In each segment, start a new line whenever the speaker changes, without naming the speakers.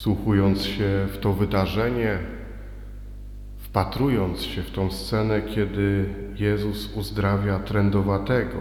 Wsłuchując się w to wydarzenie, wpatrując się w tą scenę, kiedy Jezus uzdrawia trędowatego,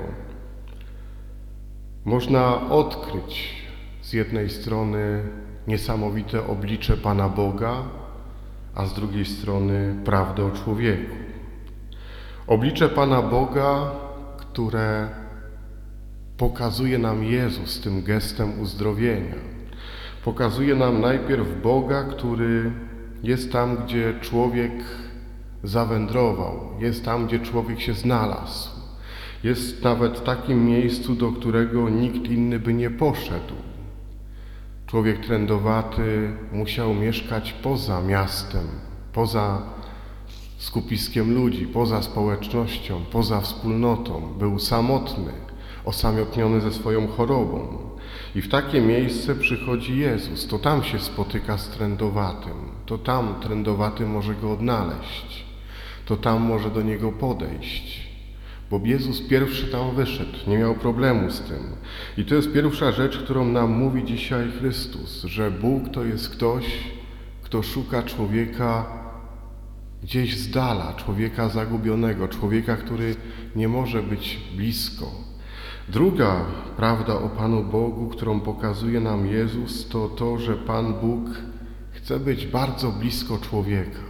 można odkryć z jednej strony niesamowite oblicze Pana Boga, a z drugiej strony prawdę o człowieku. Oblicze Pana Boga, które pokazuje nam Jezus tym gestem uzdrowienia. Pokazuje nam najpierw Boga, który jest tam, gdzie człowiek zawędrował, jest tam, gdzie człowiek się znalazł. Jest nawet w takim miejscu, do którego nikt inny by nie poszedł. Człowiek trędowaty musiał mieszkać poza miastem, poza skupiskiem ludzi, poza społecznością, poza wspólnotą. Był samotny, osamotniony ze swoją chorobą. I w takie miejsce przychodzi Jezus. To tam się spotyka z trędowatym. To tam trędowaty może go odnaleźć. To tam może do niego podejść. Bo Jezus pierwszy tam wyszedł, nie miał problemu z tym. I to jest pierwsza rzecz, którą nam mówi dzisiaj Chrystus, że Bóg to jest ktoś, kto szuka człowieka gdzieś z dala, człowieka zagubionego, człowieka, który nie może być blisko. Druga prawda o Panu Bogu, którą pokazuje nam Jezus, to to, że Pan Bóg chce być bardzo blisko człowieka.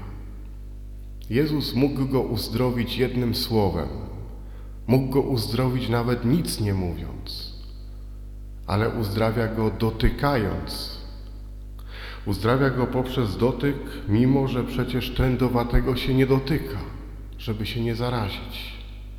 Jezus mógł go uzdrowić jednym słowem. Mógł go uzdrowić nawet nic nie mówiąc, ale uzdrawia go dotykając. Uzdrawia go poprzez dotyk, mimo że przecież trędowatego się nie dotyka, żeby się nie zarazić.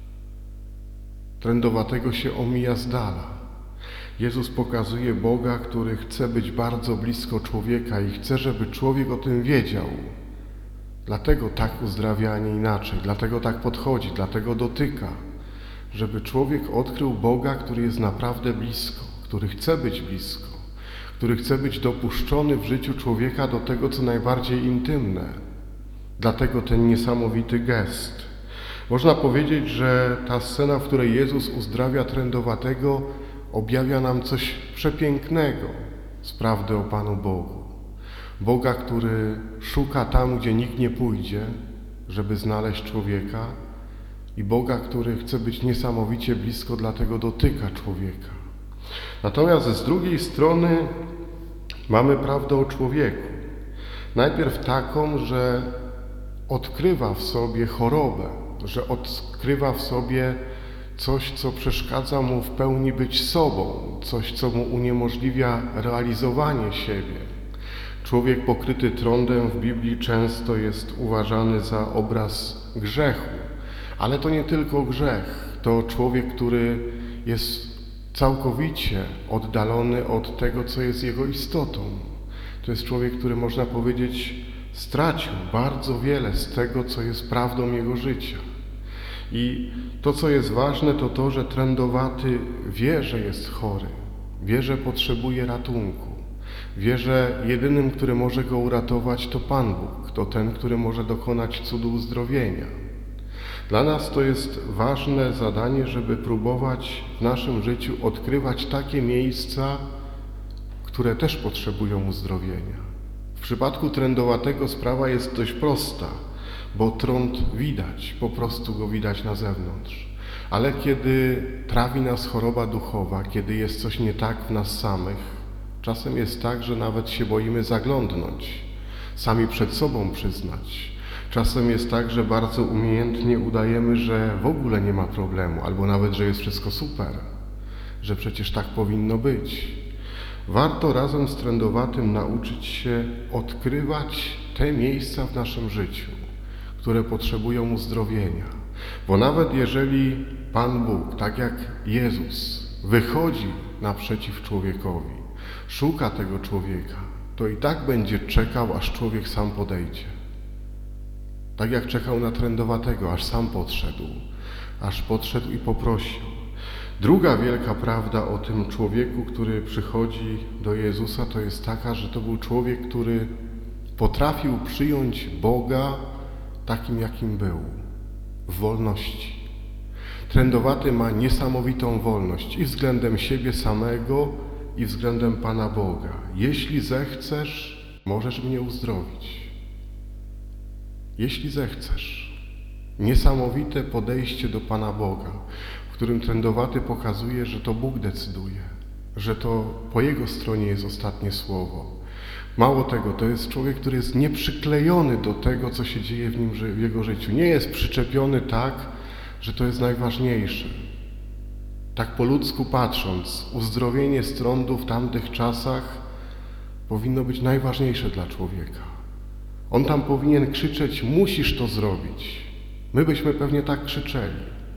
Trędowatego się omija z dala. Jezus pokazuje Boga, który chce być bardzo blisko człowieka i chce, żeby człowiek o tym wiedział. Dlatego tak uzdrawia, a nie inaczej. Dlatego tak podchodzi, dlatego dotyka. Żeby człowiek odkrył Boga, który jest naprawdę blisko, który chce być blisko, który chce być dopuszczony w życiu człowieka do tego, co najbardziej intymne. Dlatego ten niesamowity gest. Można powiedzieć, że ta scena, w której Jezus uzdrawia trędowatego, objawia nam coś przepięknego z prawdy o Panu Bogu. Boga, który szuka tam, gdzie nikt nie pójdzie, żeby znaleźć człowieka, i Boga, który chce być niesamowicie blisko, dlatego dotyka człowieka. Natomiast z drugiej strony mamy prawdę o człowieku. Najpierw taką, że odkrywa w sobie chorobę, że odkrywa w sobie coś, co przeszkadza mu w pełni być sobą, coś, co mu uniemożliwia realizowanie siebie. Człowiek pokryty trądem w Biblii często jest uważany za obraz grzechu, ale to nie tylko grzech, to człowiek, który jest całkowicie oddalony od tego, co jest jego istotą. To jest człowiek, który, można powiedzieć, stracił bardzo wiele z tego, co jest prawdą jego życia. I to, co jest ważne, to to, że trędowaty wie, że jest chory, wie, że potrzebuje ratunku, wie, że jedynym, który może go uratować, to Pan Bóg, to ten, który może dokonać cudu uzdrowienia. Dla nas to jest ważne zadanie, żeby próbować w naszym życiu odkrywać takie miejsca, które też potrzebują uzdrowienia. W przypadku trędowatego sprawa jest dość prosta, bo trąd widać, po prostu go widać na zewnątrz. Ale kiedy trawi nas choroba duchowa, kiedy jest coś nie tak w nas samych, czasem jest tak, że nawet się boimy zaglądnąć, sami przed sobą przyznać. Czasem jest tak, że bardzo umiejętnie udajemy, że w ogóle nie ma problemu, albo nawet, że jest wszystko super, że przecież tak powinno być. Warto razem z trędowatym nauczyć się odkrywać te miejsca w naszym życiu, które potrzebują uzdrowienia. Bo nawet jeżeli Pan Bóg, tak jak Jezus, wychodzi naprzeciw człowiekowi, szuka tego człowieka, to i tak będzie czekał, aż człowiek sam podejdzie. Tak jak czekał na trędowatego, aż sam podszedł, aż podszedł i poprosił. Druga wielka prawda o tym człowieku, który przychodzi do Jezusa, to jest taka, że to był człowiek, który potrafił przyjąć Boga takim, jakim był, w wolności. Trędowaty ma niesamowitą wolność i względem siebie samego, i względem Pana Boga. Jeśli zechcesz, możesz mnie uzdrowić. Jeśli zechcesz. Niesamowite podejście do Pana Boga, w którym trędowaty pokazuje, że to Bóg decyduje, że to po Jego stronie jest ostatnie słowo. Mało tego, to jest człowiek, który jest nieprzyklejony do tego, co się dzieje w nim, w jego życiu. Nie jest przyczepiony tak, że to jest najważniejsze. Tak po ludzku patrząc, uzdrowienie z trądu w tamtych czasach powinno być najważniejsze dla człowieka. On tam powinien krzyczeć: musisz to zrobić. My byśmy pewnie tak krzyczeli.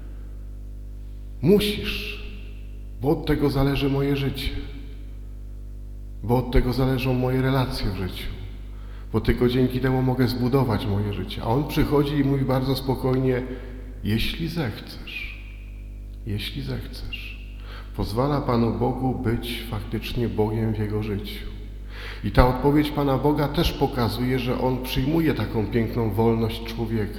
Musisz, bo od tego zależy moje życie. Bo od tego zależą moje relacje w życiu. Bo tylko dzięki temu mogę zbudować moje życie. A on przychodzi i mówi bardzo spokojnie: jeśli zechcesz, jeśli zechcesz. Pozwala Panu Bogu być faktycznie Bogiem w jego życiu. I ta odpowiedź Pana Boga też pokazuje, że On przyjmuje taką piękną wolność człowieka.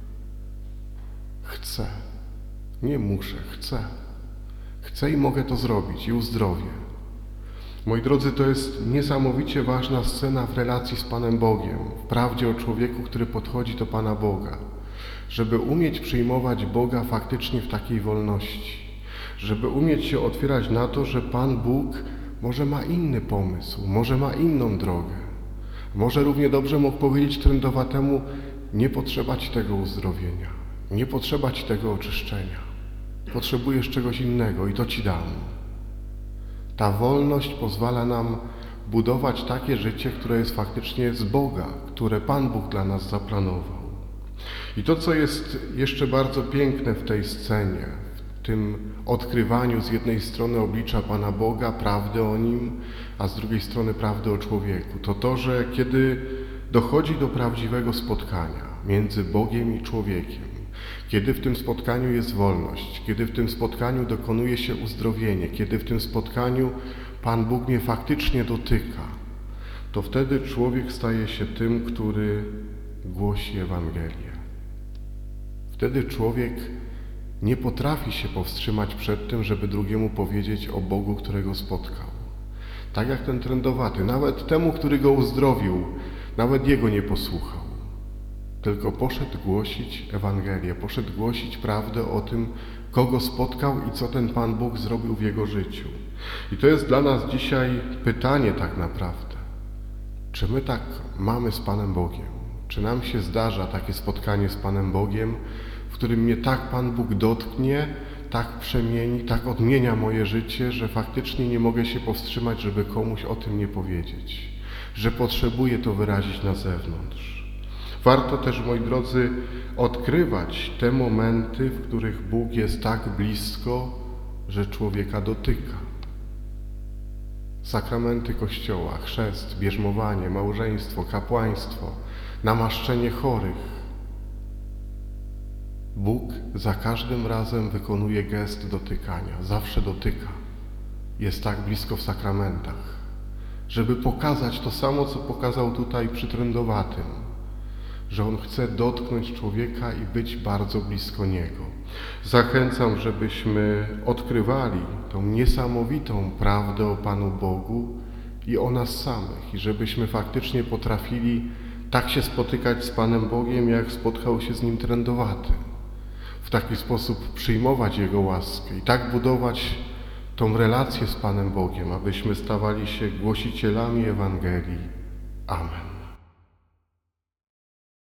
Chcę. Nie muszę, chcę. Chcę i mogę to zrobić i uzdrowię. Moi drodzy, to jest niesamowicie ważna scena w relacji z Panem Bogiem, w prawdzie o człowieku, który podchodzi do Pana Boga. Żeby umieć przyjmować Boga faktycznie w takiej wolności. Żeby umieć się otwierać na to, że Pan Bóg może ma inny pomysł, może ma inną drogę. Może równie dobrze mógł powiedzieć trędowatemu: nie potrzeba Ci tego uzdrowienia, nie potrzeba Ci tego oczyszczenia. Potrzebujesz czegoś innego i to Ci dam. Ta wolność pozwala nam budować takie życie, które jest faktycznie z Boga, które Pan Bóg dla nas zaplanował. I to, co jest jeszcze bardzo piękne w tej scenie, w tym odkrywaniu z jednej strony oblicza Pana Boga, prawdy o Nim, a z drugiej strony prawdy o człowieku, to to, że kiedy dochodzi do prawdziwego spotkania między Bogiem i człowiekiem, kiedy w tym spotkaniu jest wolność, kiedy w tym spotkaniu dokonuje się uzdrowienie, kiedy w tym spotkaniu Pan Bóg mnie faktycznie dotyka, to wtedy człowiek staje się tym, który głosi Ewangelię. Wtedy człowiek nie potrafi się powstrzymać przed tym, żeby drugiemu powiedzieć o Bogu, którego spotkał. Tak jak ten trędowaty, nawet temu, który go uzdrowił, nawet jego nie posłuchał. Tylko poszedł głosić Ewangelię, poszedł głosić prawdę o tym, kogo spotkał i co ten Pan Bóg zrobił w jego życiu. I to jest dla nas dzisiaj pytanie tak naprawdę. Czy my tak mamy z Panem Bogiem? Czy nam się zdarza takie spotkanie z Panem Bogiem, w którym mnie tak Pan Bóg dotknie, tak przemieni, tak odmienia moje życie, że faktycznie nie mogę się powstrzymać, żeby komuś o tym nie powiedzieć, że potrzebuję to wyrazić na zewnątrz. Warto też, moi drodzy, odkrywać te momenty, w których Bóg jest tak blisko, że człowieka dotyka. Sakramenty Kościoła, chrzest, bierzmowanie, małżeństwo, kapłaństwo, namaszczenie chorych. Bóg za każdym razem wykonuje gest dotykania, zawsze dotyka. Jest tak blisko w sakramentach, żeby pokazać to samo, co pokazał tutaj przy trędowatym, że On chce dotknąć człowieka i być bardzo blisko niego. Zachęcam, żebyśmy odkrywali tą niesamowitą prawdę o Panu Bogu i o nas samych, i żebyśmy faktycznie potrafili tak się spotykać z Panem Bogiem, jak spotkał się z Nim trędowaty. W taki sposób przyjmować Jego łaskę i tak budować tą relację z Panem Bogiem, abyśmy stawali się głosicielami Ewangelii. Amen.